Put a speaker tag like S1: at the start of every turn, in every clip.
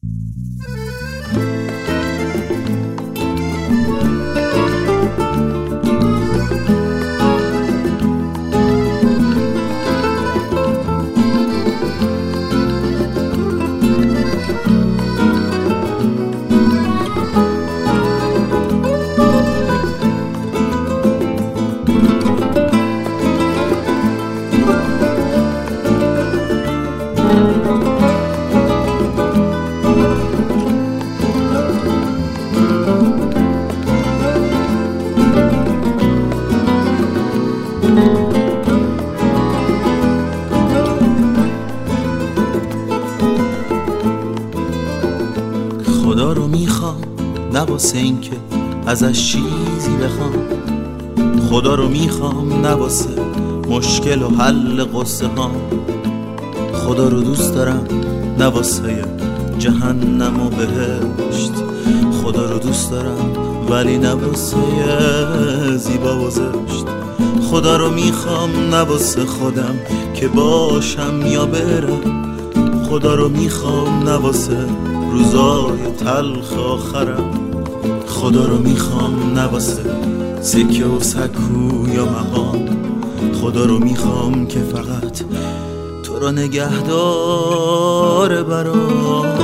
S1: خدا رو میخوام نه واسه این که ازش چیزی بخوام، خدا رو میخوام نه واسه مشکل و حل قصه ها، خدا رو دوست دارم نه واسه جهنم و بهشت، خدا رو دوست دارم ولی نه واسه زیبا و زشت، خدا رو میخوام نه واسه خودم که باشم یا برم، خدا رو میخوام نه واسه روزای تلخ آخرم، خدا رو میخوام نه واسه سکه و سکو یا مقام، خدا رو میخوام که فقط تو رو نگهدار برام.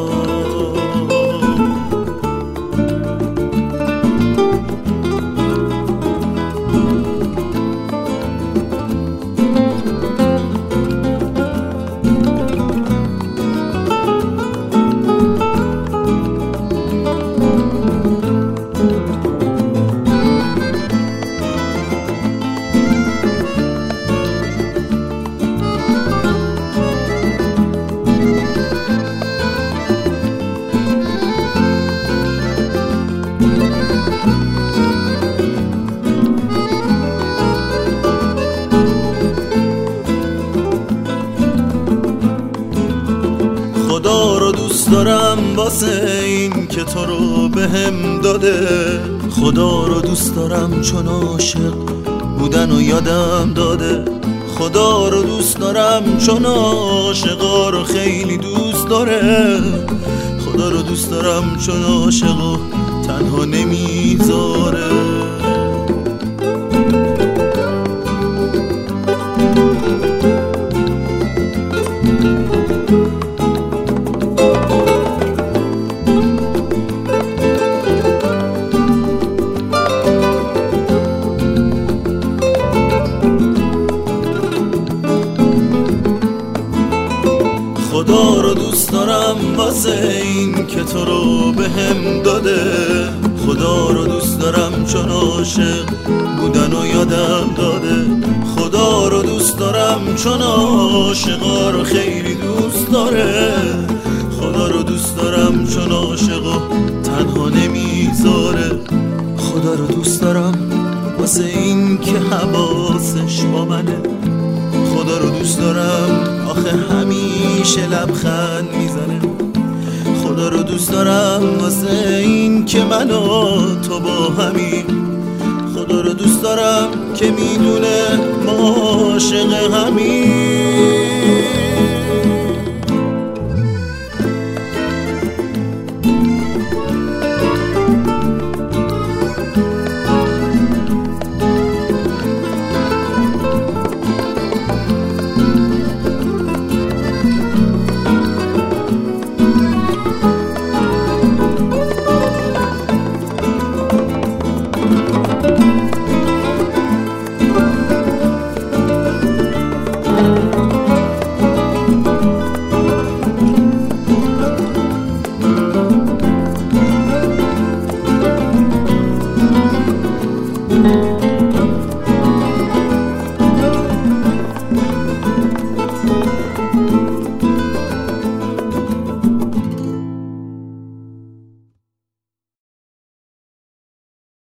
S1: خدا رو دوست دارم واسه این که تو رو بهم داده، خدا رو دوست دارم چون عاشق بودن و یادم داده، خدا رو دوست دارم چون عاشقا رو خیلی دوست داره، خدا رو دوست دارم چون عاشقو تنها نمیذاره. خدا رو دوست دارم واسه این که تو رو بهم داده، خدا رو دوست دارم چون عاشق بودن و یادم داده، خدا رو دوست دارم چون عاشقا رو خیلی دوست داره، خدا رو دوست دارم چون عاشقو تنها نمیذاره، خدا رو دوست دارم واسه این که حواسش با منه، خدا رو دوست دارم آخه همیشه لبخند میزنه، خدا رو دوست دارم واسه این که من و تو با همین، خدا رو دوست دارم که میدونه ما عاشق همین.